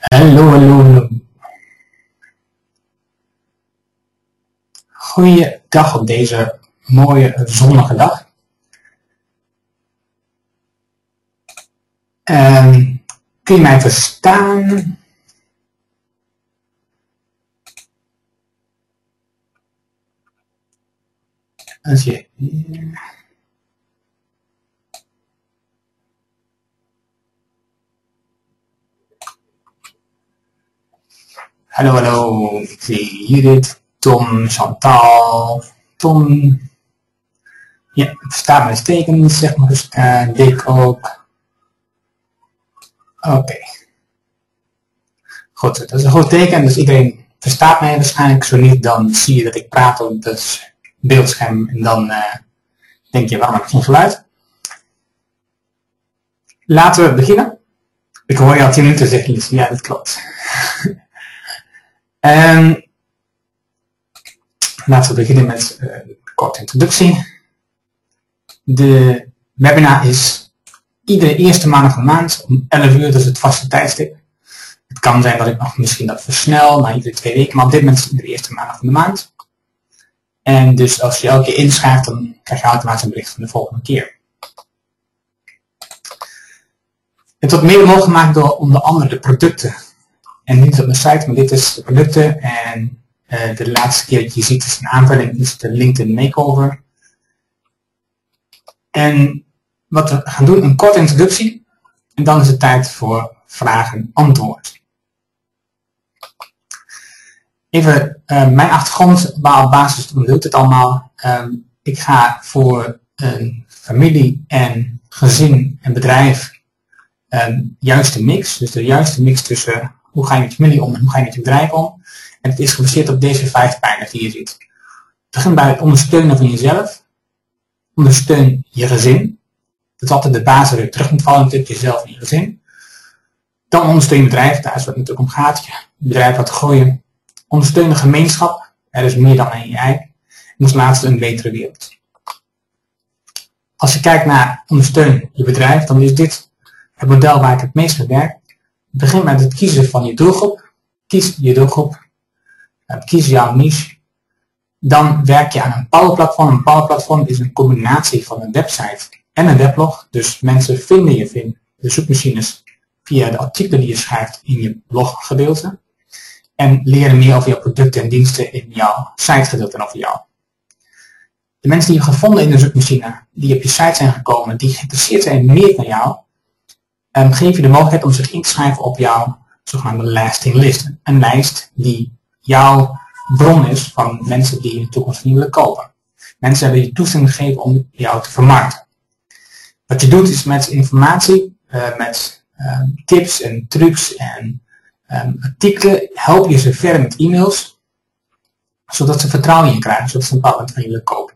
Hallo, hallo, hallo. Goeiedag op deze mooie zonnige dag. Kun je mij verstaan? Als je... Hallo, hallo. Ik zie Judith, Tom, Chantal, Tom. Ja, versta mijn tekens, zeg maar eens. Dick ook. Oké. Goed, dat is een goed teken. Dus iedereen verstaat mij waarschijnlijk. Zo niet, dan zie je dat ik praat op het beeldscherm. En dan denk je, waarom heb ik geen geluid? Laten we beginnen. Ik hoor je al 10 minuten zeggen. Ja, dat klopt. Laten we beginnen met een korte introductie. De webinar is iedere eerste maandag van de maand om 11 uur, dat is het vaste tijdstip. Het kan zijn dat ik nog misschien dat versnel, maar iedere 2 weken, maar op dit moment is het iedere eerste maandag van de maand. En dus als je elke keer inschrijft, dan krijg je automatisch een bericht van de volgende keer. Het wordt mede mogelijk gemaakt door onder andere de producten. En niet op mijn site, maar dit is de producten. En de laatste keer dat je ziet is een aanvulling, is de LinkedIn Makeover. En wat we gaan doen, een korte introductie. En dan is het tijd voor vragen en antwoord. Even mijn achtergrond, waar op basis van doe ik het allemaal. Ik ga voor een familie en gezin en bedrijf juiste mix. Dus de juiste mix tussen hoe ga je met je familie om en hoe ga je met je bedrijf om. En het is gebaseerd op deze 5 pijlers die je ziet. Het begint bij het ondersteunen van jezelf. Ondersteun je gezin. Dat is altijd de basis waar je terug moet vallen, natuurlijk jezelf en je gezin. Dan ondersteun je bedrijf, daar is wat het natuurlijk om gaat. Je bedrijf laten groeien. Ondersteun de gemeenschap. Er is meer dan één jij. En als laatste een betere wereld. Als je kijkt naar ondersteun je bedrijf, dan is dit het model waar ik het meest mee werk. Begin met het kiezen van je doelgroep. Kies je doelgroep. Kies jouw niche. Dan werk je aan een powerplatform. Een powerplatform is een combinatie van een website en een weblog. Dus mensen vinden je via de zoekmachines via de artikelen die je schrijft in je bloggedeelte. En leren meer over jouw producten en diensten in jouw sitegedeelte en over jou. De mensen die je gevonden in de zoekmachine, die op je site zijn gekomen, die geïnteresseerd zijn meer van jou, geef je de mogelijkheid om zich in te schrijven op jouw zogenaamde lasting list. Een lijst die jouw bron is van mensen die in de toekomst niet willen kopen. Mensen hebben je toestemming gegeven om jou te vermarkten. Wat je doet is met informatie, met tips en trucs en artikelen, help je ze verder met e-mails, zodat ze vertrouwen in je krijgen, zodat ze een bepaald moment van je willen kopen.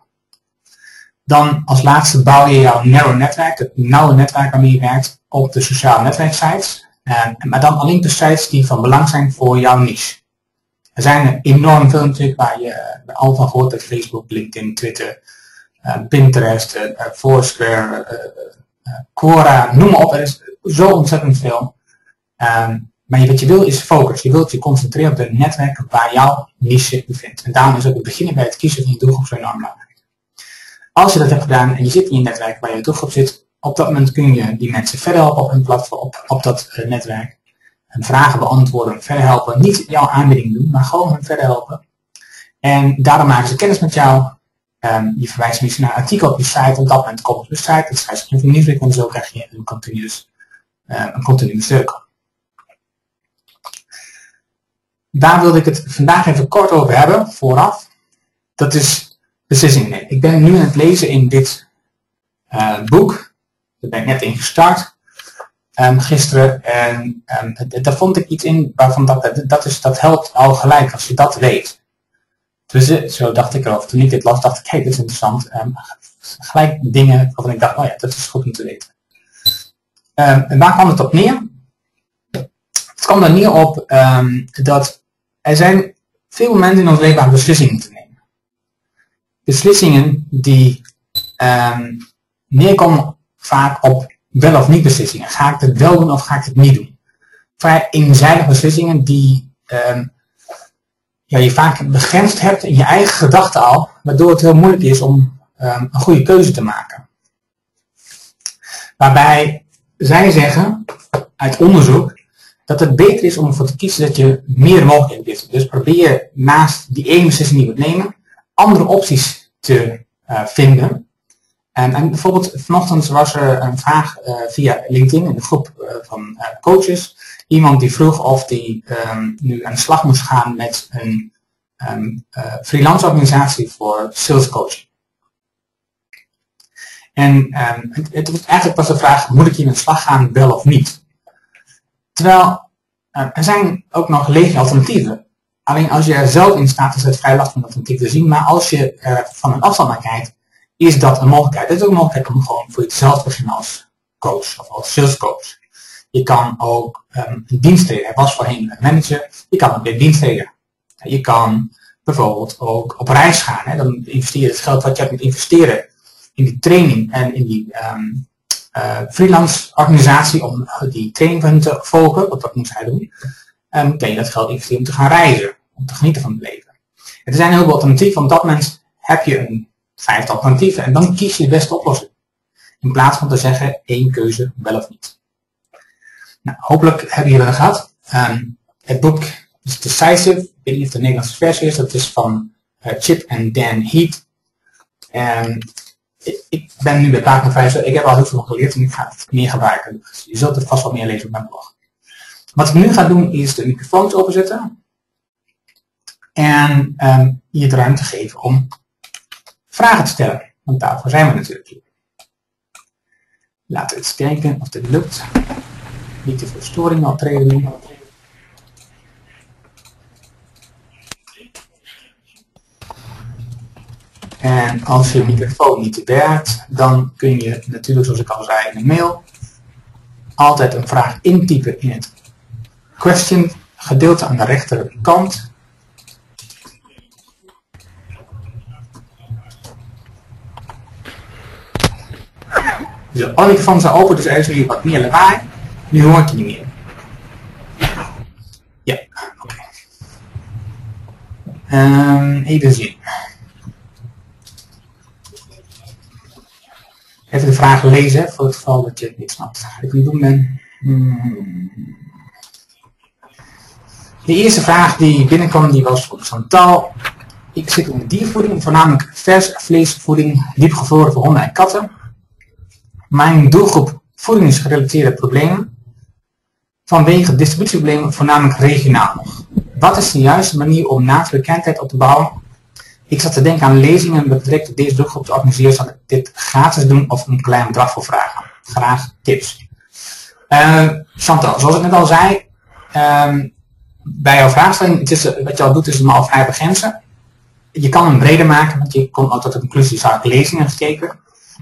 Dan als laatste bouw je jouw narrow netwerk, het nauwe netwerk waarmee je werkt, op de sociale netwerksites, maar dan alleen de sites die van belang zijn voor jouw niche. Er zijn enorm veel natuurlijk waar je al van gehoord hebt, Facebook, LinkedIn, Twitter, Pinterest, Foursquare, Quora, noem maar op, er is zo ontzettend veel. Maar wat je wil is focus, je wilt je concentreren op de netwerken waar jouw niche zich bevindt. En daarom is ook het beginnen bij het kiezen van je doelgroep zo enorm belangrijk. Als je dat hebt gedaan en je zit in je netwerk waar je doelgroep zit, op dat moment kun je die mensen verder helpen op hun platform, op dat netwerk. En vragen beantwoorden, verder helpen. Niet jouw aanbieding doen, maar gewoon hen verder helpen. En daarom maken ze kennis met jou. Je verwijst misschien naar een artikel op je site. Op dat moment komt op je site. Dat schrijft zich in nieuwsbrief en zo krijg je een continue cirkel. Daar wilde ik het vandaag even kort over hebben, vooraf. Dat is beslissingen nemen. Ik ben nu aan het lezen in dit boek. Daar ben ik net in gestart. Gisteren. En daar vond ik iets in waarvan dat helpt al gelijk als je dat weet. Dus zo dacht ik erover. Toen ik dit las, dacht ik, hey, dit is interessant. Gelijk dingen waarvan ik dacht, oh ja, dat is goed om te weten. En waar kwam het op neer? Het kwam er neer op dat er zijn veel momenten in ons leven aan beslissingen te nemen. Beslissingen die neerkomen vaak op wel of niet beslissingen. Ga ik het wel doen of ga ik het niet doen? vrij eenzijdige beslissingen die je vaak begrensd hebt in je eigen gedachten al, waardoor het heel moeilijk is om een goede keuze te maken. Waarbij zij zeggen, uit onderzoek, dat het beter is om ervoor te kiezen dat je meer mogelijkheden hebt. Dus probeer naast die ene beslissing die je wilt nemen, andere opties te vinden. En bijvoorbeeld vanochtend was er een vraag via LinkedIn in de groep van coaches. Iemand die vroeg of die nu aan de slag moest gaan met een freelance organisatie voor sales coaching. En het was eigenlijk pas de vraag, moet ik hier aan de slag gaan, wel of niet? Terwijl er zijn ook nog legio alternatieven. Alleen als je er zelf in staat, is het vrij lastig om een alternatief te zien. Maar als je van een afstand naar kijkt, is dat een mogelijkheid. Het is ook een mogelijkheid om gewoon voor jezelf te beginnen als coach of als salescoach. Je kan ook een diensttreden. Hij was voorheen een manager. Je kan ook weer diensttreden. Je kan bijvoorbeeld ook op reis gaan. Hè. Dan investeer je het geld wat je hebt moet investeren in die training en in die freelance organisatie om die training van hen te volgen. Want dat moet hij doen. Kan je dat geld investeren om te gaan reizen. Om te genieten van het leven. Er zijn heel veel alternatieven. Op dat moment heb je een 5 alternatieven en dan kies je de beste oplossing. In plaats van te zeggen één keuze wel of niet. Nou, hopelijk hebben jullie het gehad. Het boek is Decisive. Ik weet niet of de Nederlandse versie is. Dat is van Chip en Dan Heath. Ik ben nu bij pagina 5. Ik heb al heel veel geleerd en ik ga het meer gebruiken. Dus je zult er vast wat meer lezen op mijn blog. Wat ik nu ga doen is de microfoons openzetten. En je de ruimte geven om vragen te stellen. Want daarvoor zijn we natuurlijk. Laten we eens kijken of dit lukt. Niet te veel storingen optreden. En als je microfoon niet werkt, dan kun je natuurlijk, zoals ik al zei in de mail, altijd een vraag intypen in het question gedeelte aan de rechterkant. Dus alle microfoons zijn open, dus er is weer wat meer lawaai. Nu hoort je niet meer. Ja, oké. Even zien. Even de vraag lezen, voor het geval dat je het niet snapt. Wat ik nu doen ben. De eerste vraag die binnenkwam, die was op Chantal. Ik zit in de diervoeding, voornamelijk vers vleesvoeding, diepgevroren voor honden en katten. Mijn doelgroep voedingsgerelateerde problemen. Vanwege distributieproblemen voornamelijk regionaal nog. Wat is de juiste manier om naamsbekendheid op te bouwen? Ik zat te denken aan lezingen met betrekking tot deze doelgroep te organiseren. Zal ik dit gratis doen of een klein bedrag voor vragen? Graag tips. Chantal, zoals ik net al zei, bij jouw vraagstelling, wat je al doet is hem al vrij begrenzen. Je kan hem breder maken, want je komt ook tot de conclusie, zou ik lezingen gekeken.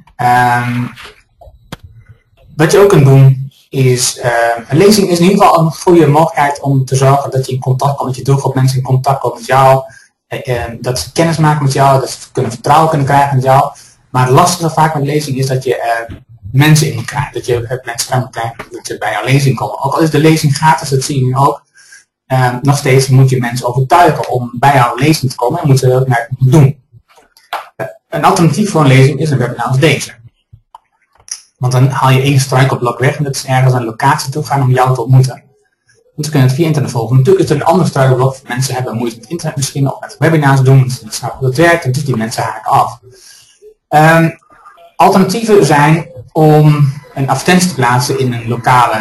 Wat je ook kunt doen is, een lezing is in ieder geval een goede mogelijkheid om te zorgen dat je in contact komt met je doelgroep, mensen in contact komen met jou, dat ze kennis maken met jou, dat ze vertrouwen kunnen krijgen met jou. Maar het lastige vaak met lezing is dat je mensen in moet krijgen, dat je mensen moet krijgen dat ze bij jouw lezing komen. Ook al is de lezing gratis, dat zie je nu ook, nog steeds moet je mensen overtuigen om bij jouw lezing te komen en moeten ze dat naar doen. Een alternatief voor een lezing is een webinar als deze. Want dan haal je één struikelblok weg en dat is ergens naar een locatie toe gaan om jou te ontmoeten. Want ze kunnen het via internet volgen. Natuurlijk is er een ander struikelblok. Mensen hebben moeite met internet misschien of met webinars doen. Want ze snappen hoe het werkt en dus die mensen haken af. Alternatieven zijn om een advertentie te plaatsen in een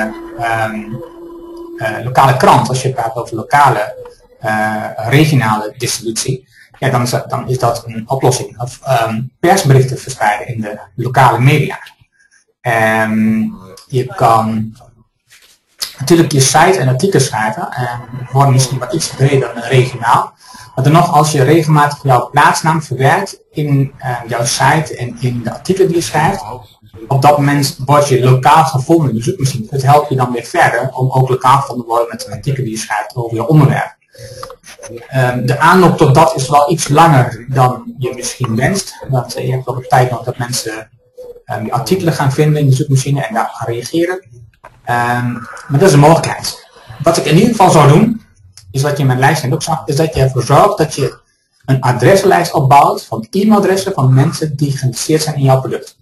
lokale krant. Als je praat over lokale, regionale distributie. Ja, dan is dat een oplossing. Of persberichten verspreiden in de lokale media. Je kan natuurlijk je site en artikelen schrijven. Worden misschien wat iets breder dan regionaal. Maar dan nog, als je regelmatig jouw plaatsnaam verwerkt in jouw site en in de artikelen die je schrijft, op dat moment word je lokaal gevonden in de zoekmachine. Het helpt je dan weer verder om ook lokaal gevonden te worden met de artikelen die je schrijft over je onderwerp. De aanloop tot dat is wel iets langer dan je misschien wenst. Want je hebt wel de tijd nodig dat mensen die artikelen gaan vinden in de zoekmachine en daar gaan reageren. Maar dat is een mogelijkheid. wat ik in ieder geval zou doen, is wat je in mijn lijst net ook zag, is dat je ervoor zorgt dat je een adressenlijst opbouwt van e-mailadressen van mensen die geïnteresseerd zijn in jouw product.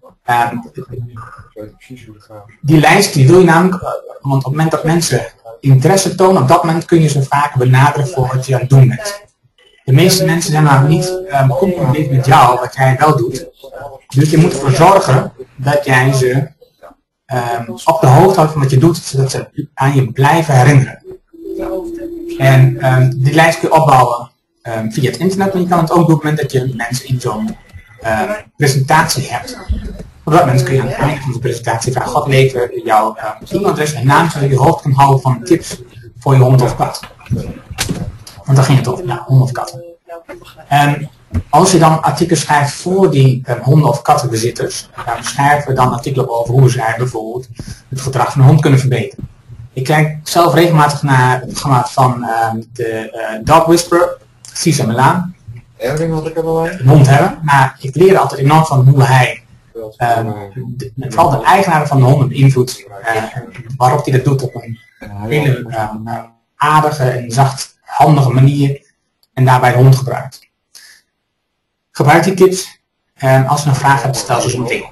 Die lijst die wil je namelijk, want op het moment dat mensen interesse tonen, op dat moment kun je ze vaak benaderen voor wat je aan het doen bent. De meeste mensen zijn namelijk niet compatibiel met jou, wat jij wel doet. Dus je moet ervoor zorgen dat jij ze op de hoogte houdt van wat je doet, zodat ze aan je blijven herinneren. En die lijst kun je opbouwen via het internet, maar je kan het ook doen op het moment dat je mensen in zo'n presentatie hebt. Op dat moment kun je aan het einde van de presentatie vragen, God lever jouw e-mailadres en naam, zodat je hoofd kan houden van tips voor je hond of kat. Want daar ging het over, ja, honden of katten. Als je dan artikelen schrijft voor die honden- of kattenbezitters, dan schrijven we dan artikelen over hoe zij bijvoorbeeld het gedrag van de hond kunnen verbeteren. Ik kijk zelf regelmatig naar het programma van de Dog Whisperer, Cesar Millan. Een hond hebben, maar ik leer altijd enorm van hoe hij vooral de eigenaren van de honden beïnvloedt, waarop hij dat doet op een hele aardige en zachthandige manier en daarbij de hond gebruikt. Gebruik die tips en als je een vraag hebt, stel ze zo meteen.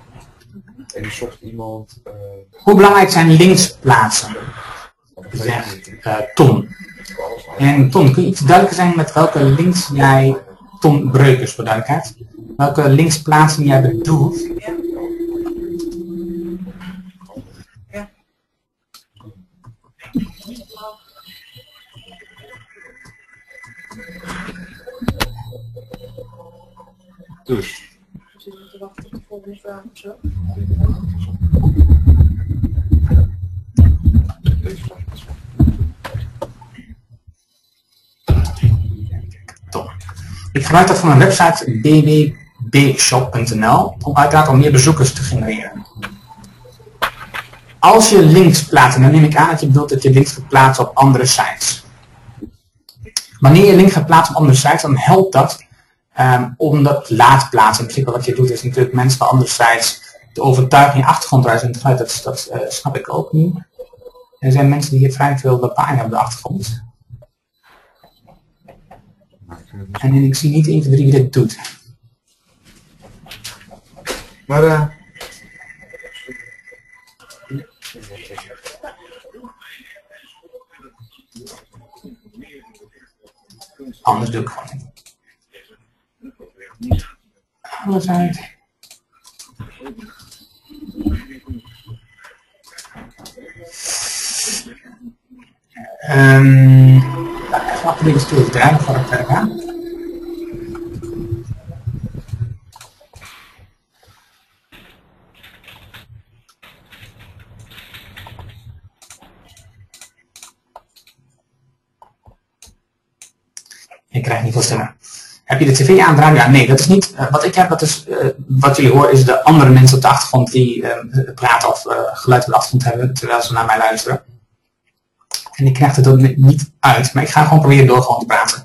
Hoe belangrijk zijn links plaatsen? Zegt Ton. En Ton, kun je iets duidelijker zijn met welke links jij, Ton Breukers voor duidelijkheid, welke linksplaatsing jij bedoelt? Dus. We moeten wachten tot de volgende vraag of zo. Ik gebruik dat van een website www.bshop.nl om uiteraard al meer bezoekers te genereren. Als je links plaatst, en dan neem ik aan dat je bedoelt dat je links gaat plaatsen op andere sites. Wanneer je link gaat plaatsen op andere sites, dan helpt dat om dat laat plaatsen. In principe wat je doet is natuurlijk mensen van andere sites te overtuigen in je achtergrondruis. En dat snap ik ook niet. Er zijn mensen die hier vrij veel bepaalingen hebben op de achtergrond. En ik zie niet 1 van 3 wie dit doet. Maar anders doe ik gewoon niet. Alles uit. Even wat dingen terugdraaien voordat ik verder ga. Ik krijg niet veel stemmen. Heb je de tv aandraaien? Ja, nee, dat is niet wat ik heb. Dat is, wat jullie horen is de andere mensen op de achtergrond die praten of geluid op de achtergrond hebben terwijl ze naar mij luisteren. En ik krijg het ook niet uit, maar ik ga gewoon proberen door gewoon te praten.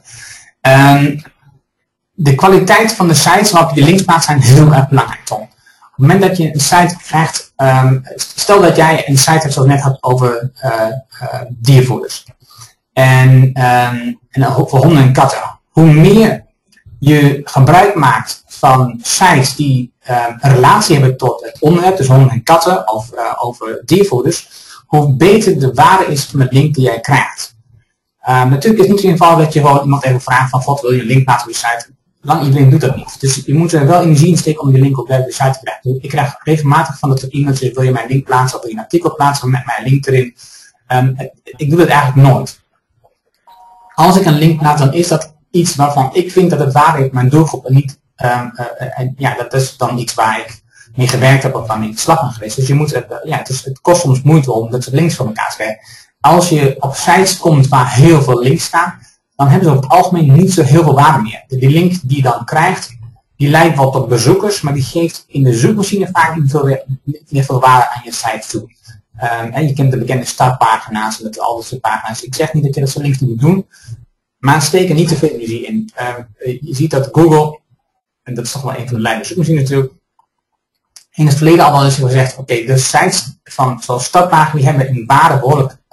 De kwaliteit van de sites waarop je links plaatst zijn heel erg belangrijk, Tom. Op het moment dat je een site krijgt, stel dat jij een site hebt zoals ik net had over diervoeders. En voor honden en katten. Hoe meer je gebruik maakt van sites die een relatie hebben tot het onderwerp, dus honden en katten of over diervoeders, hoe beter de waarde is van het link die jij krijgt. Natuurlijk is het niet zo eenvoudig dat je gewoon iemand even vraagt van God, wil je een link plaatsen op je site? Lang iedereen doet dat niet. Dus je moet er wel energie in steken om die link op de site te krijgen. Dus ik krijg regelmatig van dat er iemand zegt, wil je mijn link plaatsen of wil je een artikel plaatsen met mijn link erin? Ik doe dat eigenlijk nooit. Als ik een link plaats, dan is dat iets waarvan ik vind dat het waarde heeft mijn doelgroep en niet, ja, dat is dan iets waar ik mee gewerkt heb of waarmee ik de slag ben geweest. Dus je moet, het kost soms moeite om dat soort links voor elkaar te krijgen. Als je op sites komt waar heel veel links staan, dan hebben ze over het algemeen niet zo heel veel waarde meer. Die link die je dan krijgt, die leidt wel tot bezoekers, maar die geeft in de zoekmachine vaak niet veel waarde aan je site toe. En je kent de bekende startpagina's en dat al dat soort pagina's. Ik zeg niet dat je dat soort links niet moet doen, maar steek er niet te veel energie in. Je ziet dat Google, en dat is toch wel een van de leidende zoekmachines natuurlijk, in het verleden al wel eens gezegd, oké, de sites van zoals startpagina's die hebben in waarde behoorlijk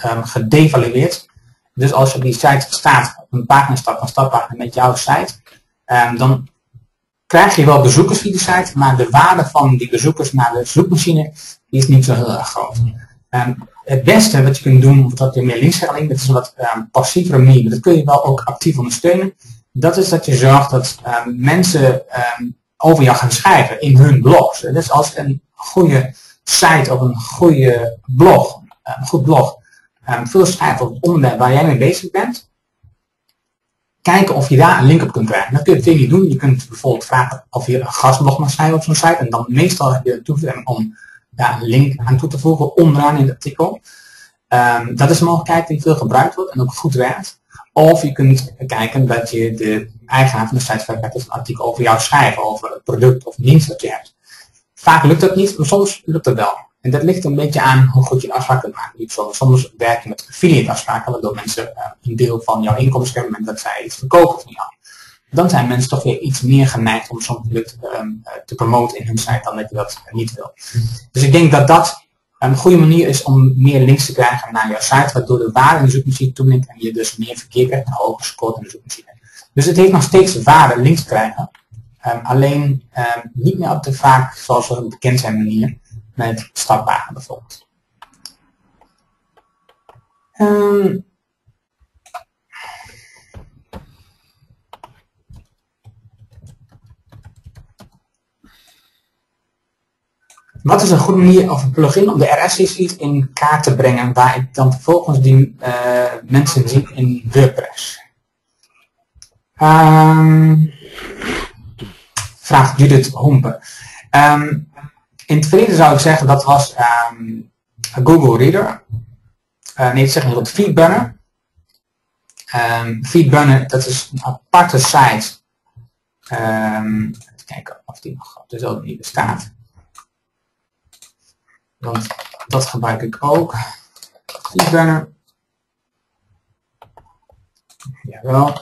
gedevalueerd. Dus als je op die site staat, op een pagina staat, een startpagina met jouw site, dan krijg je wel bezoekers via die site, maar de waarde van die bezoekers naar de zoekmachine die is niet zo heel erg groot. Het beste wat je kunt doen, omdat je meer linksstraling, dat is een wat passievere manier, maar dat kun je wel ook actief ondersteunen. Dat is dat je zorgt dat mensen over jou gaan schrijven in hun blogs. Dus als een goede site of een goede blog, een goed blog, veel schrijft over het onderwerp waar jij mee bezig bent, kijken of je daar een link op kunt krijgen. Dat kun je twee niet doen. Je kunt bijvoorbeeld vragen of je een gastblog mag schrijven op zo'n site en dan meestal heb je toevoeging om daar een link aan toe te voegen onderaan in het artikel. Dat is een mogelijkheid die veel gebruikt wordt en ook goed werkt. Of je kunt kijken dat je de eigenaar van de site verkrijgt een artikel over jou schrijven, over het product of dienst dat je hebt. Vaak lukt dat niet, maar soms lukt het wel. En dat ligt een beetje aan hoe goed je een afspraak kunt maken. Soms werk je met affiliate afspraken, waardoor mensen een deel van jouw inkomsten hebben en dat zij iets verkopen van jou. Dan zijn mensen toch weer iets meer geneigd om zo'n product te promoten in hun site dan dat je dat niet wil. Dus ik denk dat dat een goede manier is om meer links te krijgen naar jouw site, waardoor de waarde in de zoekmachine toeneemt en je dus meer verkeer krijgt en hoger scoort in de zoekmachine. Dus het heeft nog steeds waarde links te krijgen, alleen niet meer op de vaak, zoals we bekend zijn manier, met startpagina bijvoorbeeld. Wat is een goede manier of een plugin om de RSS-feed in kaart te brengen waar ik dan vervolgens die mensen zie in WordPress? Vraagt Judith Hompe. In het verleden zou ik zeggen dat was Google Reader. Nee, zeg maar Feedburner. Feedburner, dat is een aparte site. Even kijken of die nog op dezelfde manier bestaat. Want dat gebruik ik ook. Feedburner. Jawel.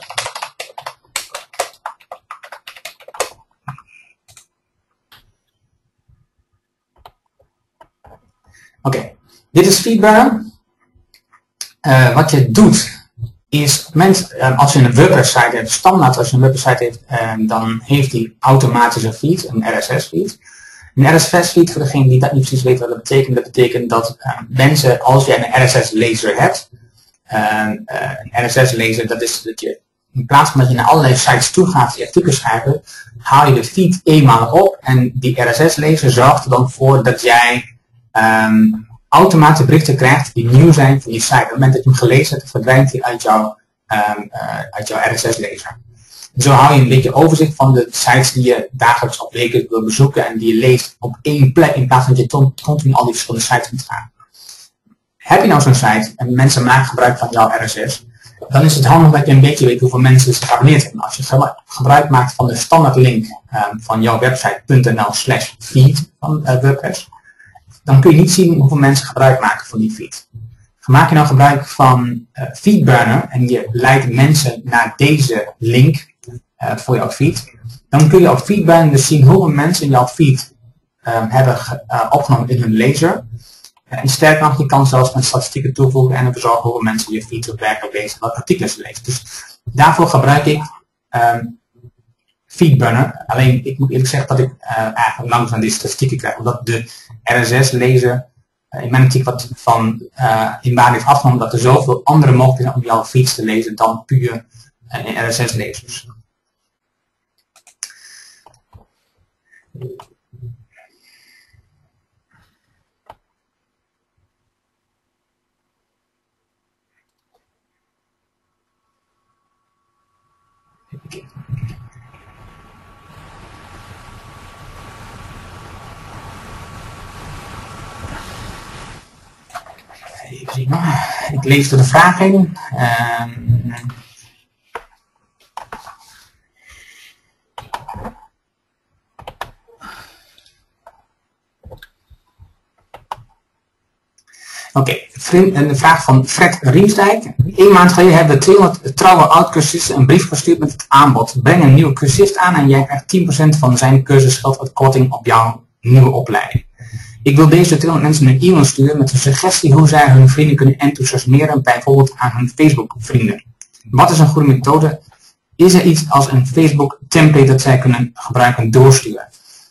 Oké, dit is Feedburner. Wat je doet is, als je een WordPress site hebt, standaard als je een WordPress site heeft, dan heeft hij automatisch een feed, een RSS feed. Een RSS feed, voor degene die dat niet precies weet wat dat betekent dat mensen, als je een RSS lezer hebt, een RSS lezer, dat is dat je in plaats van dat je naar allerlei sites toe gaat die artikelen schrijven, haal je de feed eenmalig op en die RSS lezer zorgt er dan voor dat jij automatisch berichten krijgt die nieuw zijn voor je site. Op het moment dat je hem gelezen hebt, verdwijnt hij uit jouw RSS-lezer. Zo hou je een beetje overzicht van de sites die je dagelijks of wekelijks wil bezoeken en die je leest op één plek in plaats van dat je continu al die verschillende sites moet gaan. Heb je nou zo'n site en mensen maken gebruik van jouw RSS, dan is het handig dat je een beetje weet hoeveel mensen zich geabonneerd hebben. Als je gebruik maakt van de standaard link van jouw website.nl/feed van WordPress, dan kun je niet zien hoeveel mensen gebruik maken van die feed. Maak je nou gebruik van Feedburner en je leidt mensen naar deze link voor jouw feed, dan kun je op Feedburner dus zien hoeveel mensen jouw feed hebben opgenomen in hun lezer. En sterker nog, je kan zelfs met statistieken toevoegen en ervoor zorgen hoeveel mensen je feed ook werkelijk lezen en wat artikelen ze lezen. Dus daarvoor gebruik ik Feedburner. Alleen ik moet eerlijk zeggen dat ik eigenlijk langzaam die statistieken krijg, omdat de RSS-lezer in mijn artikel wat van in waarde heeft afgenomen dat er zoveel andere mogelijkheden om jouw feeds te lezen dan puur in RSS-lezers. Even zien. Ik lees door de vraag heen. Oké, een vraag van Fred Riemsdijk. 1 maand geleden hebben we 200 trouwe oud-cursisten een brief gestuurd met het aanbod. Breng een nieuwe cursist aan en jij krijgt 10% van zijn cursusgeld uit korting op jouw nieuwe opleiding. Ik wil deze 200 mensen een e-mail sturen met een suggestie hoe zij hun vrienden kunnen enthousiasmeren, bijvoorbeeld aan hun Facebook vrienden. Wat is een goede methode? Is er iets als een Facebook template dat zij kunnen gebruiken doorsturen?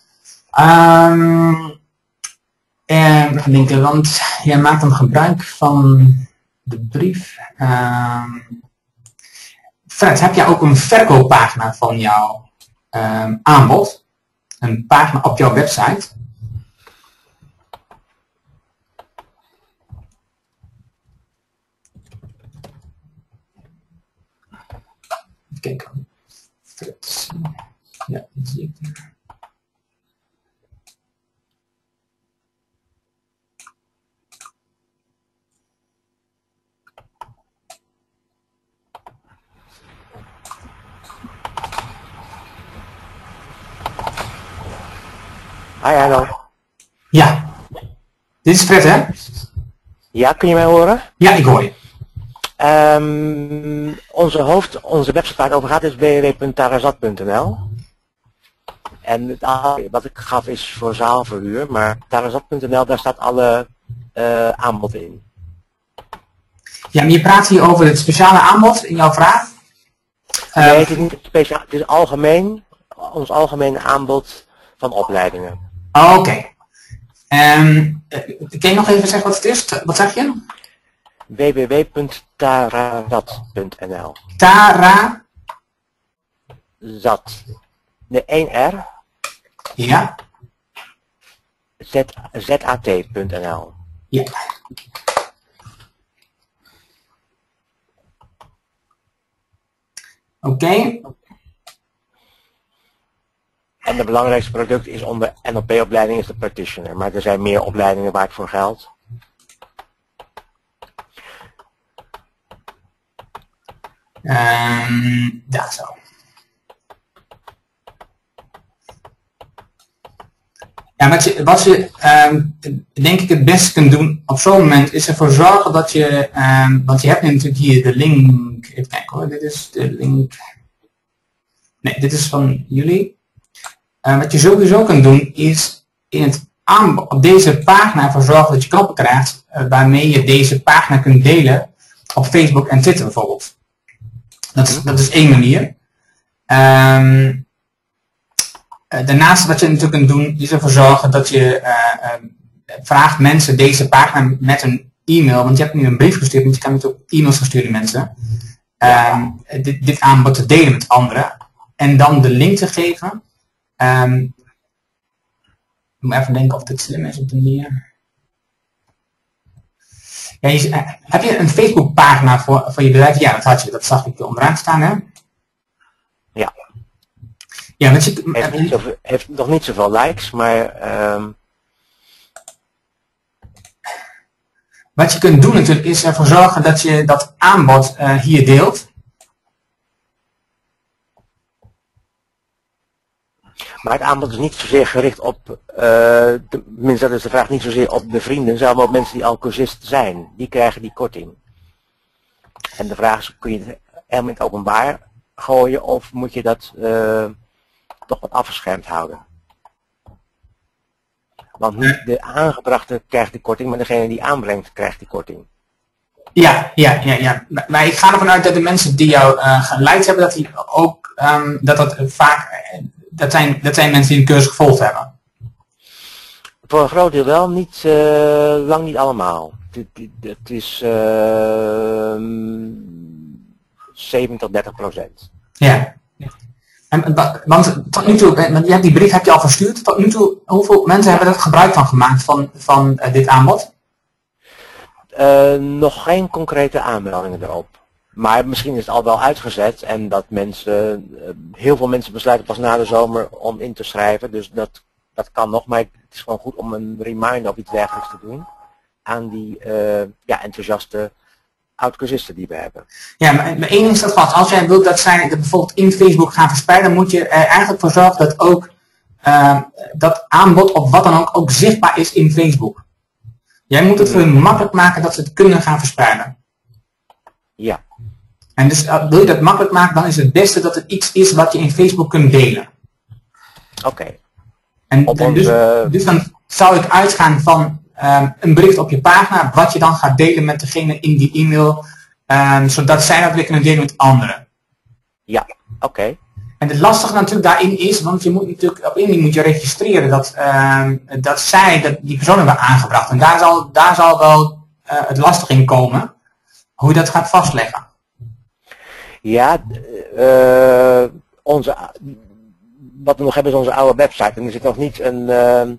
Even denken, want jij maakt dan gebruik van de brief. Fred, heb jij ook een verkooppagina van jouw aanbod? Een pagina op jouw website? Even kijken. Fred. Ja, dat zie ik hier. Hi, hallo. Ja, dit is Fred, hè? Ja, kun je mij horen? Ja, ik hoor je. Onze website waar het over gaat is www.tarazat.nl. En wat ik gaf is voor zaalverhuur, maar tarazat.nl, daar staat alle aanbod in. Ja, maar je praat hier over het speciale aanbod in jouw vraag? Nee, het is niet speciaal, het is algemeen, ons algemene aanbod van opleidingen. Oké. Kun je nog even zeggen wat het is? Wat zeg je? www.tarazat.nl. Tara? Zat. De 1 R. Ja. zat.nl. Ja. Oké. En de belangrijkste product is onder NLP-opleiding is de practitioner. Maar er zijn meer opleidingen waar het voor geldt. Ja, zo. Ja, wat je denk ik het beste kunt doen op zo'n moment is ervoor zorgen dat je, want je hebt nu natuurlijk hier de link, even kijken hoor, dit is de link, nee, dit is van jullie. Wat je sowieso kunt doen is in het aanbod, op deze pagina ervoor zorgen dat je knoppen krijgt waarmee je deze pagina kunt delen op Facebook en Twitter bijvoorbeeld. Dat is één manier. Daarnaast wat je natuurlijk kunt doen is ervoor zorgen dat je vraagt mensen deze pagina met een e-mail, want je hebt nu een brief gestuurd, want je kan natuurlijk ook e-mails versturen mensen, dit aanbod te delen met anderen en dan de link te geven. Ik moet even denken of dit slim is op de manier. Ja, heb je een Facebook pagina voor je bedrijf? Ja, dat had je, dat zag ik onderaan staan, hè? Ja. Ja, want je, heeft nog niet zoveel likes, maar wat je kunt doen natuurlijk is ervoor zorgen dat je dat aanbod hier deelt. Maar het aanbod is niet zozeer gericht op, tenminste dat is de vraag, niet zozeer op de vrienden, zelfs maar op mensen die al cursist zijn. Die krijgen die korting. En de vraag is, kun je het helemaal in het openbaar gooien of moet je dat toch wat afgeschermd houden? Want niet de aangebrachte krijgt die korting, maar degene die aanbrengt krijgt die korting. Ja. Maar ik ga ervan uit dat de mensen die jou geleid hebben, dat die ook, dat vaak, dat zijn mensen die een cursus gevolgd hebben. Voor een groot deel wel, niet, lang niet allemaal. Het is 70-30%. Ja. Want tot nu toe, want je hebt die brief heb je al verstuurd. Tot nu toe, hoeveel mensen hebben er gebruik van gemaakt van dit aanbod? Nog geen concrete aanmeldingen erop. Maar misschien is het al wel uitgezet en dat mensen, heel veel mensen besluiten pas na de zomer om in te schrijven. Dus dat kan nog, maar het is gewoon goed om een reminder of iets dergelijks te doen aan die enthousiaste oud-cursisten die we hebben. Ja, maar één ding is dat vast. Als jij wilt dat zij dat bijvoorbeeld in Facebook gaan verspreiden, moet je er eigenlijk voor zorgen dat ook dat aanbod of wat dan ook zichtbaar is in Facebook. Jij moet het voor hen makkelijk maken dat ze het kunnen gaan verspreiden. Ja. En dus wil je dat makkelijk maken, dan is het beste dat het iets is wat je in Facebook kunt delen. Oké. En dus dan zou ik uitgaan van een bericht op je pagina, wat je dan gaat delen met degene in die e-mail, zodat zij dat weer kunnen delen met anderen. Ja, oké. En het lastige natuurlijk daarin is, want je moet natuurlijk op één ding moet je registreren dat die persoon hebben aangebracht. En daar zal wel het lastig in komen, hoe je dat gaat vastleggen. Ja, wat we nog hebben is onze oude website. En er zit nog niet een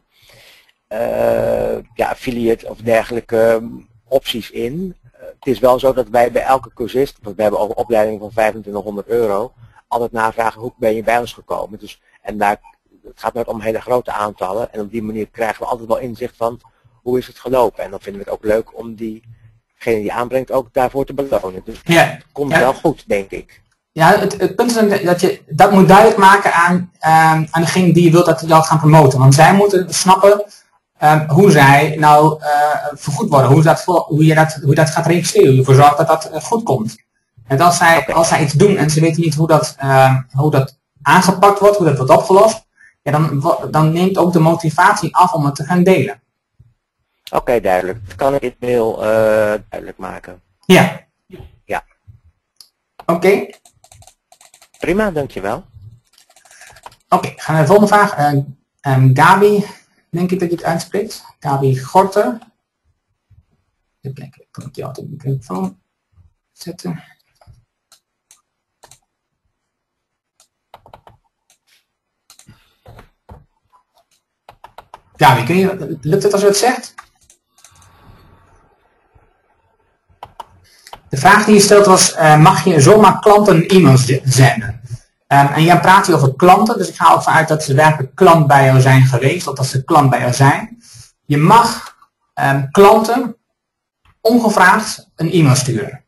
affiliate of dergelijke opties in. Het is wel zo dat wij bij elke cursist, want we hebben ook een opleiding van €2500, altijd navragen hoe ben je bij ons gekomen. Dus, en het gaat nooit om hele grote aantallen. En op die manier krijgen we altijd wel inzicht van hoe is het gelopen. En dan vinden we het ook leuk om diegene die aanbrengt ook daarvoor te belonen. Dus het komt wel goed, denk ik. Ja, het punt is dat je dat moet duidelijk maken aan degene die je wilt dat die dat gaan promoten. Want zij moeten snappen hoe zij nou vergoed worden, hoe je dat gaat registreren, hoe je ervoor zorgt dat dat goed komt. En als zij iets doen en ze weten niet hoe dat aangepakt wordt, hoe dat wordt opgelost, ja, dan neemt ook de motivatie af om het te gaan delen. Oké, duidelijk. Dat kan ik in het mail duidelijk maken. Ja. Ja. Oké. Prima, dankjewel. Oké, gaan we naar de volgende vraag. Gabi, denk ik dat je het uitspreekt. Gabi Gorter. Ik kan je altijd op de microfoon zetten. Gabi, lukt het als je het zegt? De vraag die je stelt was, mag je zomaar klanten e-mails zenden? En jij praat hier over klanten, dus ik ga ook vanuit dat ze werkelijk klant bij jou zijn geweest, of dat ze klant bij jou zijn. Je mag klanten ongevraagd een e-mail sturen.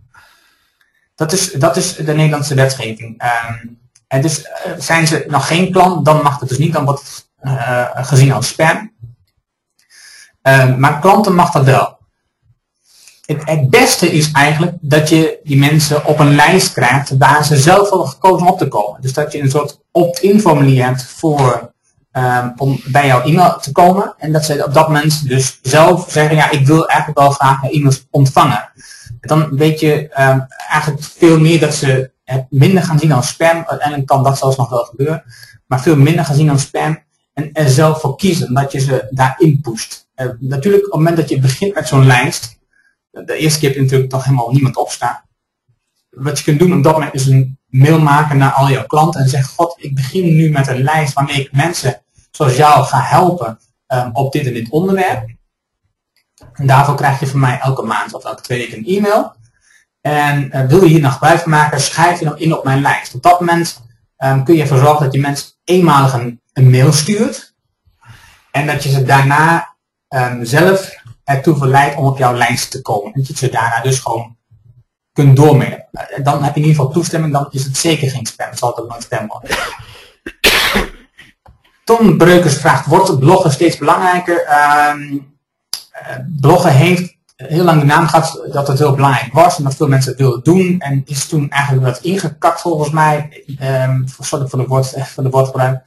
Dat is de Nederlandse wetgeving. En dus zijn ze nog geen klant, dan mag het dus niet, dan wordt het gezien als spam. Maar klanten mag dat wel. Het beste is eigenlijk dat je die mensen op een lijst krijgt waar ze zelf hebben gekozen op te komen. Dus dat je een soort opt-in formulier hebt om bij jouw e-mail te komen. En dat ze op dat moment dus zelf zeggen, ja, ik wil eigenlijk wel graag e-mails ontvangen. Dan weet je eigenlijk veel meer dat ze het minder gaan zien als spam. Uiteindelijk kan dat zelfs nog wel gebeuren. Maar veel minder gaan zien als spam. En er zelf voor kiezen dat je ze daarin pusht. Natuurlijk op het moment dat je begint met zo'n lijst. De eerste keer heb je natuurlijk toch helemaal niemand opstaan. Wat je kunt doen op dat moment is een mail maken naar al jouw klanten en zeggen, god, ik begin nu met een lijst waarmee ik mensen zoals jou ga helpen op dit en dit onderwerp. En daarvoor krijg je van mij elke maand of elke 2 weken een e-mail. En wil je hier nog gebruik van maken, schrijf je dan in op mijn lijst. Op dat moment kun je ervoor zorgen dat je mensen eenmalig een mail stuurt. En dat je ze daarna zelf ertoe verleidt om op jouw lijst te komen. En dat je ze daarna dus gewoon kunt doormailen. Dan heb je in ieder geval toestemming, dan is het zeker geen spam. Het zal ook nooit spam worden. Tom Breukers vraagt, wordt het bloggen steeds belangrijker? Bloggen heeft heel lang de naam gehad dat het heel belangrijk was en dat veel mensen het wilden doen. En is toen eigenlijk wat ingekakt volgens mij. Sorry voor de woordgebruik.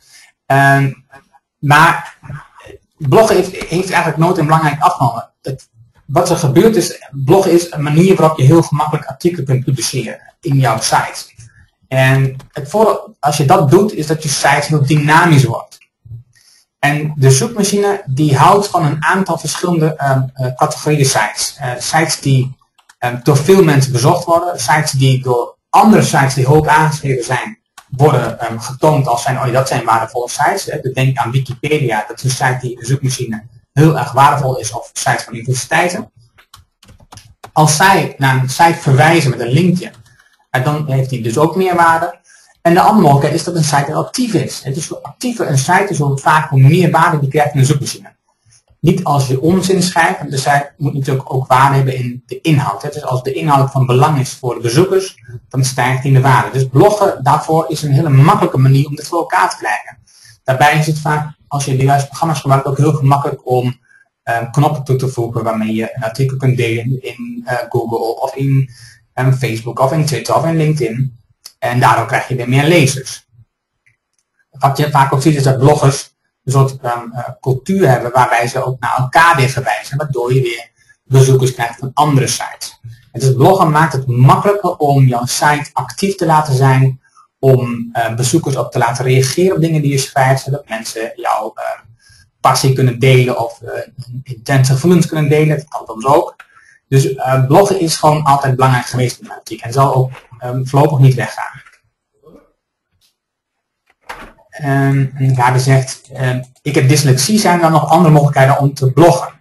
Maar bloggen heeft eigenlijk nooit een belangrijk afgenomen. Wat er gebeurt is, bloggen is een manier waarop je heel gemakkelijk artikelen kunt publiceren in jouw site. En het voordeel, als je dat doet, is dat je site heel dynamisch wordt. En de zoekmachine die houdt van een aantal verschillende categorieën sites. Sites die door veel mensen bezocht worden, sites die door andere sites die hoog aangeschreven zijn, worden getoond als dat zijn waardevolle sites. Denk aan Wikipedia, dat is een site die de zoekmachine heel erg waardevol is, of sites van universiteiten. Als zij naar een site verwijzen met een linkje, dan heeft die dus ook meer waarde. En de andere mogelijkheid is dat een site actief is. Dus hoe actiever een site is, hoe vaak hoe meer waarde die krijgt in de zoekmachine. Niet als je onzin schrijft, want de site moet natuurlijk ook waarde hebben in de inhoud. Dus als de inhoud van belang is voor de bezoekers, dan stijgt die in de waarde. Dus bloggen daarvoor is een hele makkelijke manier om dit voor elkaar te krijgen. Daarbij is het vaak, als je de juiste programma's gebruikt, ook heel gemakkelijk om knoppen toe te voegen waarmee je een artikel kunt delen in Google of in Facebook of in Twitter of in LinkedIn. En daardoor krijg je weer meer lezers. Wat je vaak ook ziet is dat bloggers soort cultuur hebben waarbij ze ook naar elkaar weer verwijzen, waardoor je weer bezoekers krijgt van andere sites. En dus bloggen maakt het makkelijker om jouw site actief te laten zijn, om bezoekers op te laten reageren op dingen die je schrijft, zodat mensen jouw passie kunnen delen of intense gevoelens kunnen delen. Dat kan soms ook. Dus bloggen is gewoon altijd belangrijk geweest in de politiek en zal ook voorlopig niet weggaan. En Gabi zegt, ik heb dyslexie, zijn er dan nog andere mogelijkheden om te bloggen?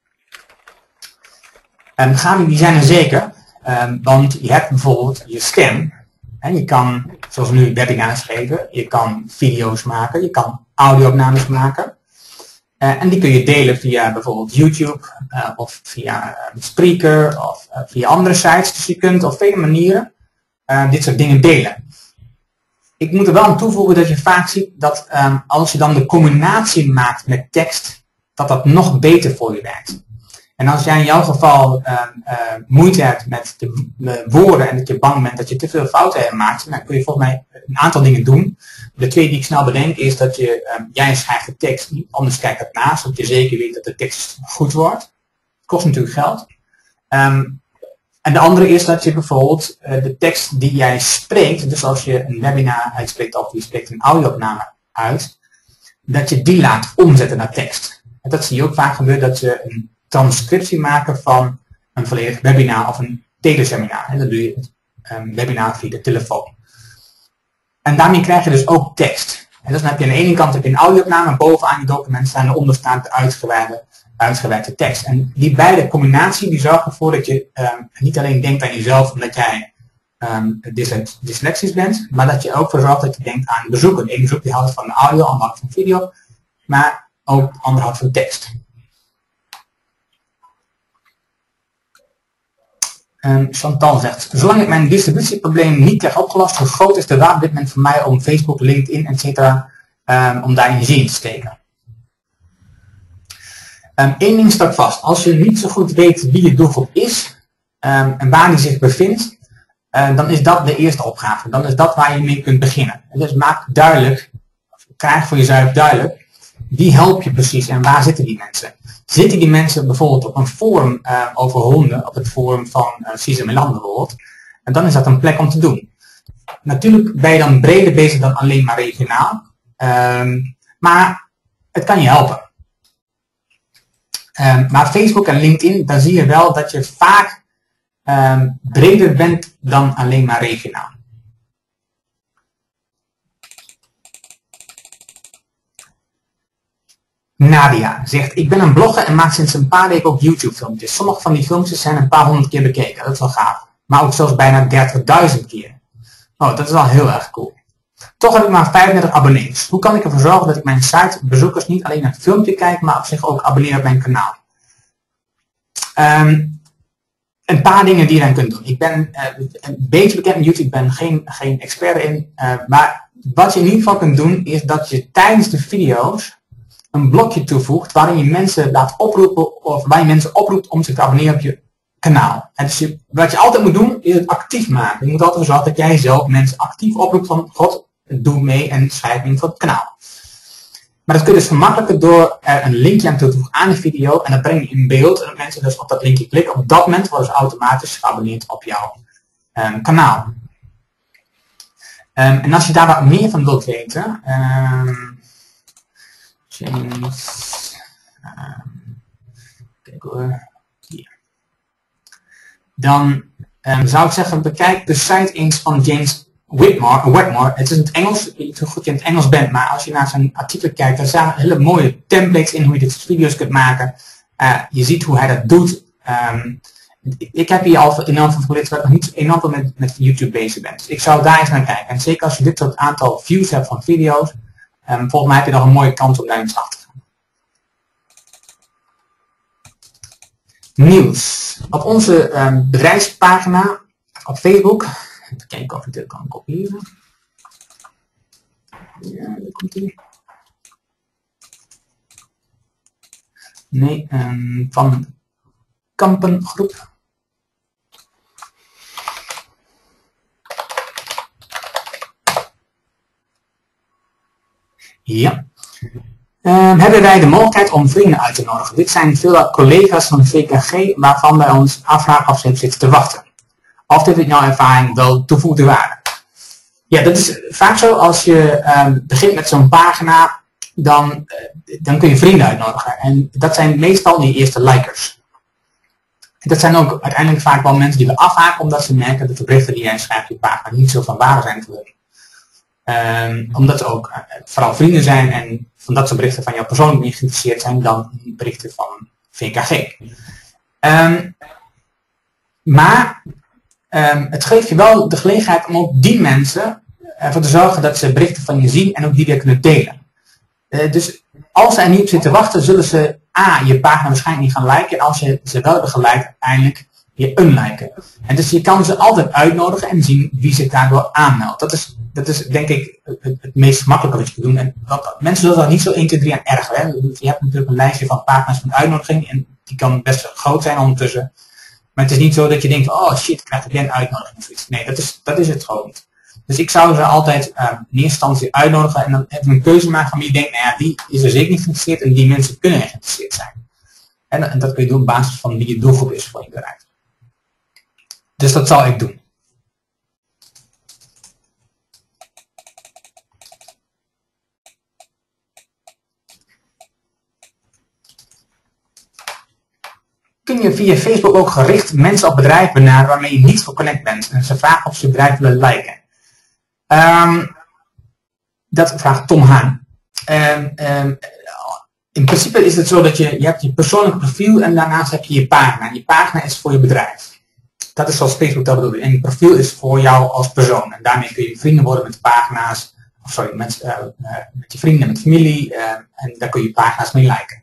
Gabi, die zijn er zeker, want je hebt bijvoorbeeld je stem. En je kan, zoals nu, webinars geven, je kan video's maken, je kan audio-opnames maken. En die kun je delen via bijvoorbeeld YouTube of via Spreaker of via andere sites. Dus je kunt op vele manieren dit soort dingen delen. Ik moet er wel aan toevoegen dat je vaak ziet dat als je dan de combinatie maakt met tekst, dat dat nog beter voor je werkt. En als jij in jouw geval moeite hebt met de woorden en dat je bang bent dat je te veel fouten hebt gemaakt, dan kun je volgens mij een aantal dingen doen. De twee die ik snel bedenk is dat jij schrijft de tekst, anders kijkt het naast, zodat je zeker weet dat de tekst goed wordt. Het kost natuurlijk geld. En de andere is dat je bijvoorbeeld de tekst die jij spreekt, dus als je een webinar uitspreekt of je spreekt een audio-opname uit, dat je die laat omzetten naar tekst. En dat zie je ook vaak gebeuren, dat je een transcriptie maken van een volledig webinar of een teleseminar. En dan doe je een webinar via de telefoon. En daarmee krijg je dus ook tekst. En dus dan heb je aan de ene kant een audio-opname en bovenaan je document staan eronder staat de uitgewerkte tekst. En die beide combinatie die zorgt ervoor dat je niet alleen denkt aan jezelf omdat jij dyslexisch bent, maar dat je ook voor zorgt dat je denkt aan bezoeken. De ene bezoek die houdt van de audio, ander houdt van video, maar ook de ander houdt van tekst. Chantal zegt, zolang ik mijn distributieprobleem niet krijg opgelost, hoe groot is de waarde op dit moment voor mij om Facebook, LinkedIn, etc. Om daar energie in te steken? Eén ding staat vast, als je niet zo goed weet wie je doelgroep is en waar die zich bevindt, dan is dat de eerste opgave. Dan is dat waar je mee kunt beginnen. En dus maak duidelijk, krijg voor jezelf duidelijk, wie help je precies en waar zitten die mensen? Zitten die mensen bijvoorbeeld op een forum over honden, op het forum van Cesar Millan bijvoorbeeld, en dan is dat een plek om te doen. Natuurlijk ben je dan breder bezig dan alleen maar regionaal, maar het kan je helpen. Maar Facebook en LinkedIn, daar zie je wel dat je vaak breder bent dan alleen maar regionaal. Nadia zegt, ik ben een blogger en maak sinds een paar weken ook YouTube filmpjes. Sommige van die filmpjes zijn een paar honderd keer bekeken, dat is wel gaaf. Maar ook zelfs bijna 30.000 keer. Oh, dat is wel heel erg cool. Toch heb ik maar 35 abonnees. Hoe kan ik ervoor zorgen dat ik mijn site bezoekers niet alleen een filmpje kijken, maar op zich ook abonneren op mijn kanaal? Een paar dingen die je dan kunt doen. Ik ben een beetje bekend met YouTube, ik ben geen expert in. Maar wat je in ieder geval kunt doen, is dat je tijdens de video's een blokje toevoegt waarin je mensen laat oproepen, of waar je mensen oproept om zich te abonneren op je kanaal. En dus wat je altijd moet doen, is het actief maken. Je moet altijd zorgen dat jij zelf mensen actief oproept van, god, doe mee en schrijf in voor het kanaal. Maar dat kun je dus vermakkelijken door er een linkje aan toe te voegen aan de video en dat breng je in beeld en dat mensen dus op dat linkje klikken. Op dat moment worden ze automatisch geabonneerd op jouw kanaal. En als je daar wat meer van wilt weten, kijk hoor, hier. Dan zou ik zeggen, bekijk de site eens van James Wedmore. Het is in het Engels, ik weet niet hoe goed je in het Engels bent, maar als je naar zijn artikel kijkt, daar staan hele mooie templates in hoe je dit soort video's kunt maken. Je ziet hoe hij dat doet. Ik heb hier al enorm van geleerd, terwijl ik nog niet enorm veel met YouTube bezig ben. Dus ik zou daar eens naar kijken. En zeker als je dit soort aantal views hebt van video's, volgens mij heb je nog een mooie kans om daar in slag te gaan. Nieuws. Op onze bedrijfspagina op Facebook. Even kijken of ik dit kan kopiëren. Ja, daar komt ie. Nee, van Kampengroep. Ja. Hebben wij de mogelijkheid om vrienden uit te nodigen? Dit zijn veel collega's van de VKG waarvan wij ons afvragen of ze hebben zitten te wachten. Of heeft het jouw ervaring wel toegevoegde waarde? Ja, dat is vaak zo. Als je begint met zo'n pagina, dan kun je vrienden uitnodigen. En dat zijn meestal die eerste likers. En dat zijn ook uiteindelijk vaak wel mensen die we afhaken omdat ze merken dat de berichten die jij schrijft op je pagina niet zo van waarde zijn voor hun. Omdat ze ook vooral vrienden zijn en van dat soort berichten van jou persoonlijk niet geïnteresseerd zijn dan berichten van VKG. Maar het geeft je wel de gelegenheid om ook die mensen ervoor te zorgen dat ze berichten van je zien en ook die weer kunnen delen. Dus als ze er niet op zitten te wachten, zullen ze je pagina waarschijnlijk niet gaan liken. En als je ze wel hebben geliked, uiteindelijk je unliken. En dus je kan ze altijd uitnodigen en zien wie zich daardoor aanmeldt. Dat is denk ik het meest makkelijke wat je kunt doen. En mensen zullen daar niet zo 1, 2, 3 aan ergeren. Hè. Je hebt natuurlijk een lijstje van pagina's met uitnodiging en die kan best groot zijn ondertussen. Maar het is niet zo dat je denkt, oh shit, ik krijg weer een uitnodiging of iets. Nee, dat is het gewoon niet. Dus ik zou ze altijd in eerste instantie uitnodigen en dan even een keuze maken van wie je denkt, nou ja, die is er zeker niet geïnteresseerd en die mensen kunnen er geïnteresseerd zijn. En dat kun je doen op basis van wie je doelgroep is voor je bedrijf. Dus dat zal ik doen. Kun je via Facebook ook gericht mensen op bedrijf benaderen waarmee je niet geconnect bent en ze vragen of ze je bedrijf willen liken? Dat vraagt Tom Haan. In principe is het zo dat je hebt je persoonlijk profiel en daarnaast heb je je pagina. En je pagina is voor je bedrijf. Dat is zoals Facebook dat bedoelt. En je profiel is voor jou als persoon. En daarmee kun je vrienden worden met de pagina's. Met je vrienden, met familie. En daar kun je pagina's mee liken.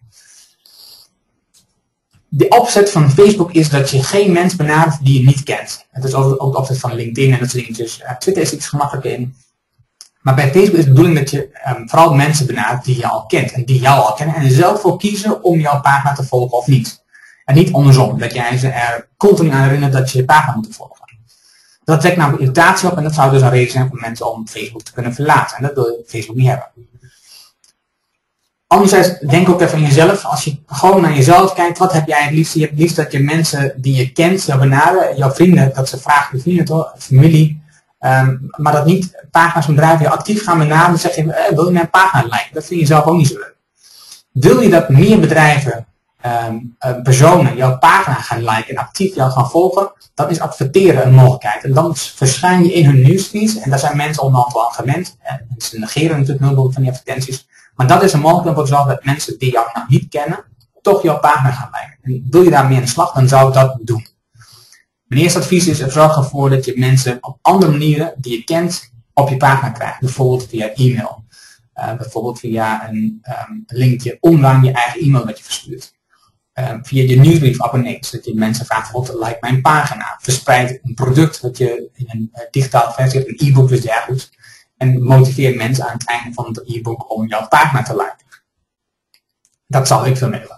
De opzet van Facebook is dat je geen mens benadert die je niet kent. Het is ook de opzet van LinkedIn en dat soort dingetjes. Twitter is iets gemakkelijker in. Maar bij Facebook is de bedoeling dat je vooral mensen benadert die je al kent. En die jou al kennen. En er zelf voor kiezen om jouw pagina te volgen of niet. En niet andersom. Dat jij ze er continu aan herinnert dat je je pagina moet volgen. Dat wekt namelijk irritatie op. En dat zou dus een reden zijn voor mensen om Facebook te kunnen verlaten. En dat wil je Facebook niet hebben. Anderzijds, denk ook even aan jezelf. Als je gewoon naar jezelf kijkt, wat heb jij het liefst? Je hebt het liefst dat je mensen die je kent, jou benaderen, jouw vrienden, dat ze vragen je vrienden toch, familie, maar dat niet pagina's van bedrijven je actief gaan benaderen en zeggen, wil je mijn pagina liken? Dat vind je zelf ook niet zo leuk. Wil je dat meer bedrijven, personen, jouw pagina gaan liken en actief jou gaan volgen, dan is adverteren een mogelijkheid. En dan verschijn je in hun nieuwsfeeds en daar zijn mensen onderhand wel aan gewend. Ze negeren natuurlijk heel van die advertenties. Maar dat is een mogelijkheid om te zorgen dat mensen die jou nog niet kennen, toch jouw pagina gaan liken. En wil je daar meer aan de slag, dan zou ik dat doen. Mijn eerste advies is, zorg ervoor dat je mensen op andere manieren die je kent op je pagina krijgt. Bijvoorbeeld via e-mail. Bijvoorbeeld via een linkje onderaan je eigen e-mail dat je verstuurt. Via je nieuwsbrief abonnees. Dat je mensen vraagt, bijvoorbeeld like mijn pagina. Verspreid een product dat je in een digitale versie hebt, een e-book dus dergelijks. En motiveer mensen aan het einde van het e-book om jouw pagina te liken. Dat zal ik vermelden.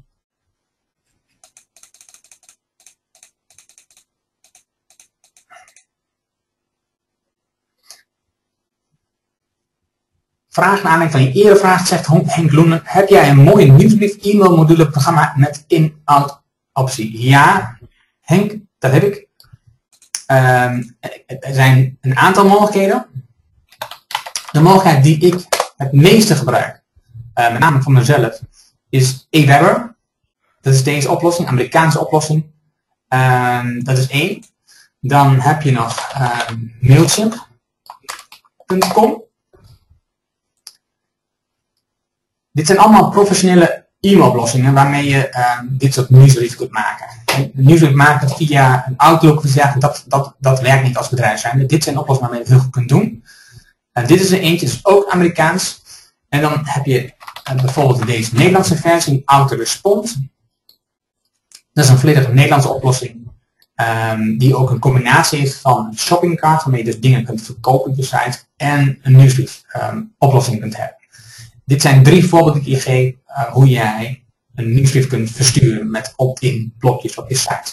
Vraag naar aanleiding van je eerdere vraag zegt Henk Loenen, heb jij een mooie nieuwsbrief e-mail module programma met in-out optie? Ja, Henk, dat heb ik. Er zijn een aantal mogelijkheden. De mogelijkheid die ik het meeste gebruik, met name voor mezelf, is Aweber. Dat is deze oplossing, Amerikaanse oplossing. Dat is één. Dan heb je nog Mailchimp.com. Dit zijn allemaal professionele e-mailoplossingen waarmee je dit soort nieuwsbrief kunt maken. Een nieuwsbrief maken via een Outlook, dat werkt niet als bedrijf zijn. Dit zijn oplossingen waarmee je het heel goed kunt doen. Dit is er eentje, is ook Amerikaans. En dan heb je bijvoorbeeld deze Nederlandse versie, Autorespond. Dat is een volledig Nederlandse oplossing. Die ook een combinatie heeft van een shoppingcart, waarmee je dus dingen kunt verkopen op je site, en een nieuwsbrief oplossing kunt hebben. Dit zijn 3 voorbeelden die ik je geef hoe jij een nieuwsbrief kunt versturen met opt-in blokjes op je site.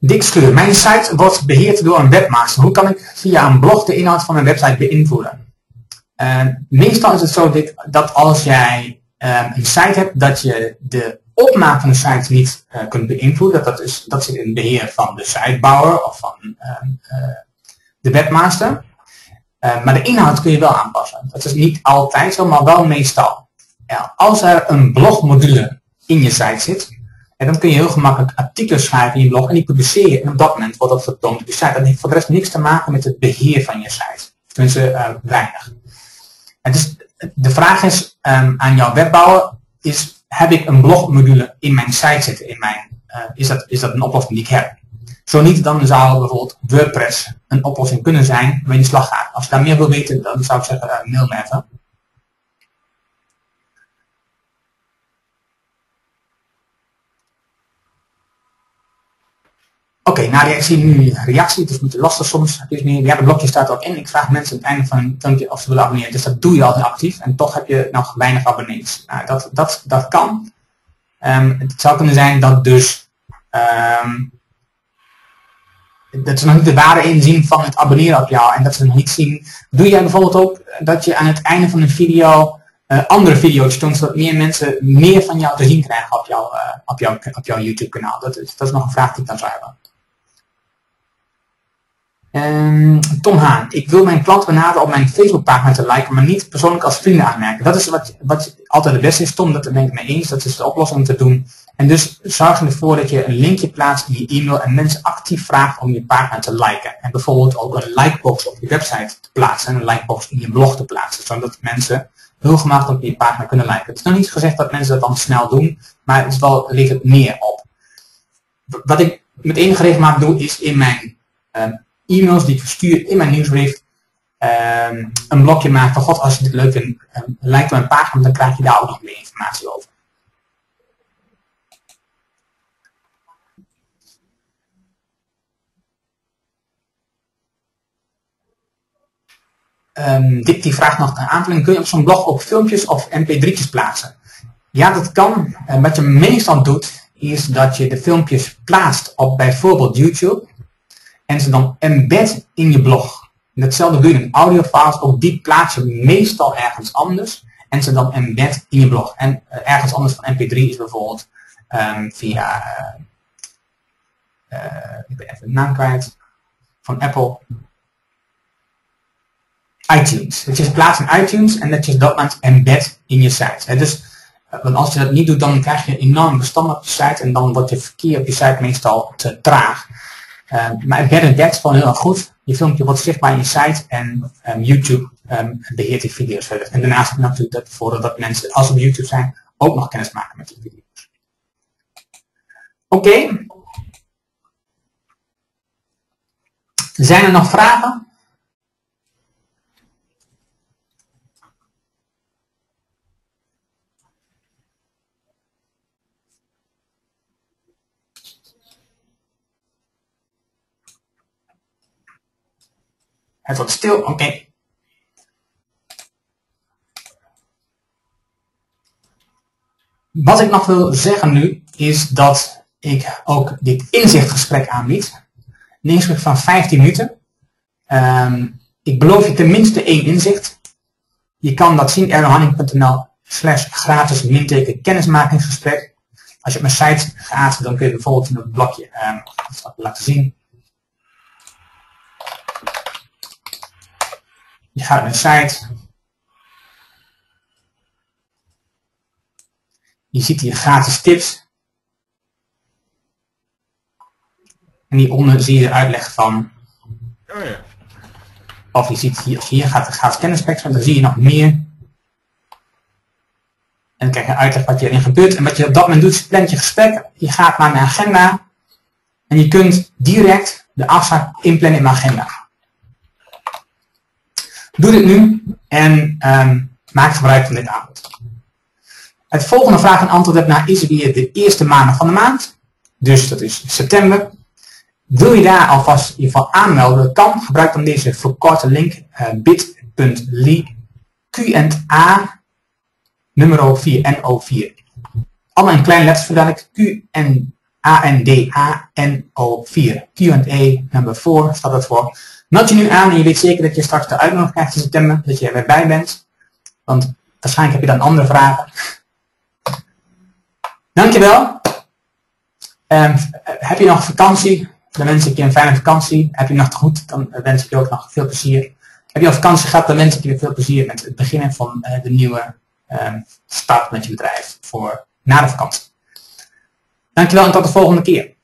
Dick Schleur, mijn site wordt beheerd door een webmaster. Hoe kan ik via een blog de inhoud van mijn website beïnvloeden? Meestal is het zo, Dick, dat als jij een site hebt, dat je de opmaak van de site niet kunt beïnvloeden. Dat zit in het beheer van de sitebouwer of van de webmaster. Maar de inhoud kun je wel aanpassen. Dat is niet altijd zo, maar wel meestal. Ja, als er een blogmodule in je site zit, en dan kun je heel gemakkelijk artikelen schrijven in je blog en die publiceer je. En op dat moment wordt dat vertoond op je site. Dat heeft voor de rest niks te maken met het beheer van je site. Tenminste, weinig. En dus de vraag is aan jouw webbouwer, heb ik een blogmodule in mijn site zitten? Is dat een oplossing die ik heb? Zo niet, dan zou bijvoorbeeld WordPress een oplossing kunnen zijn waar je in de slag gaat. Als je daar meer wil weten, dan zou ik zeggen, mail me even. Oké, nou ik zie nu reactie, het is niet te lastig soms. Ja, de blokje staat ook in. Ik vraag mensen aan het einde van een filmpje of ze willen abonneren. Dus dat doe je altijd actief en toch heb je nog weinig abonnees. Nou, dat kan. Het zou kunnen zijn dat dus dat ze nog niet de waarde inzien van het abonneren op jou en dat ze nog niet zien. Doe jij bijvoorbeeld ook dat je aan het einde van een video andere video's toont, zodat meer mensen meer van jou te zien krijgen op jouw YouTube kanaal? Dat is nog een vraag die ik dan zou hebben. Tom Haan, ik wil mijn klanten benaderen op mijn Facebookpagina te liken, maar niet persoonlijk als vrienden aanmerken. Dat is wat altijd het beste is, Tom, dat ben ik mee eens. Dat is de oplossing om te doen. En dus zorg ervoor dat je een linkje plaatst in je e-mail en mensen actief vraagt om je pagina te liken. En bijvoorbeeld ook een likebox op je website te plaatsen en een likebox in je blog te plaatsen, zodat mensen heel gemakkelijk op je pagina kunnen liken. Het is nog niet gezegd dat mensen dat dan snel doen, maar het is wel, ligt het meer op. Wat ik met enige regelmaat doe, is in mijn e-mails die ik verstuur in mijn nieuwsbrief een blokje maken van god, als je dit leuk vindt, like mijn pagina, dan krijg je daar ook nog meer informatie over. Dick die vraagt nog een aanvulling, kun je op zo'n blog ook filmpjes of mp3'tjes plaatsen? Ja, dat kan. Wat je meestal doet, is dat je de filmpjes plaatst op bijvoorbeeld YouTube en ze dan embed in je blog. En datzelfde doe je in audiofiles, ook die plaats je meestal ergens anders en ze dan embed in je blog. En ergens anders van mp3 is bijvoorbeeld via, ik ben even de naam kwijt, van Apple, iTunes. Dat je ze plaatst in iTunes en dat je dat dan embed in je site. Dus, want als je dat niet doet, dan krijg je enorm bestanden op je site en dan wordt je verkeer op je site meestal te traag. Maar embedden werkt gewoon heel erg goed. Je filmpje wordt zichtbaar in je site en YouTube beheert die video's verder. En daarnaast heb je natuurlijk dat voordeel dat mensen, als ze op YouTube zijn, ook nog kennis maken met die video's. Oké. Zijn er nog vragen? Het wordt stil, oké. Wat ik nog wil zeggen nu, is dat ik ook dit inzichtgesprek aanbied. Een inzicht van 15 minuten. Ik beloof je tenminste 1 inzicht. Je kan dat zien, ernohanning.nl/gratis-kennismakingsgesprek. Als je op mijn site gaat, dan kun je bijvoorbeeld in het blokje laten zien. Je gaat naar de site. Je ziet hier gratis tips. En hieronder zie je de uitleg van. Oh ja. Of je ziet hier gaat de gratis kennisspectrum. Dan zie je nog meer. En dan krijg je uitleg wat hierin gebeurt. En wat je op dat moment doet, is plant je gesprek. Je gaat naar mijn agenda. En je kunt direct de afspraak inplannen in mijn agenda. Doe dit nu en maak gebruik van dit aanbod. Het volgende vraag en antwoord heb is weer de eerste maandag van de maand. Dus dat is september. Wil je daar alvast je van aanmelden? Kan gebruik dan deze verkorte link bit.ly Q&A nummer 4 NO4. Allemaal in kleine letters vertel ik Q&A ANDANO4. Q&A number 4 staat dat voor. Meld je nu aan en je weet zeker dat je straks de uitnodiging krijgt in september, dat je er weer bij bent. Want waarschijnlijk heb je dan andere vragen. Dankjewel. Heb je nog vakantie? Dan wens ik je een fijne vakantie. Heb je nog te goed? Dan wens ik je ook nog veel plezier. Heb je al vakantie gehad? Dan wens ik je veel plezier met het beginnen van de nieuwe start met je bedrijf voor na de vakantie. Dankjewel en tot de volgende keer.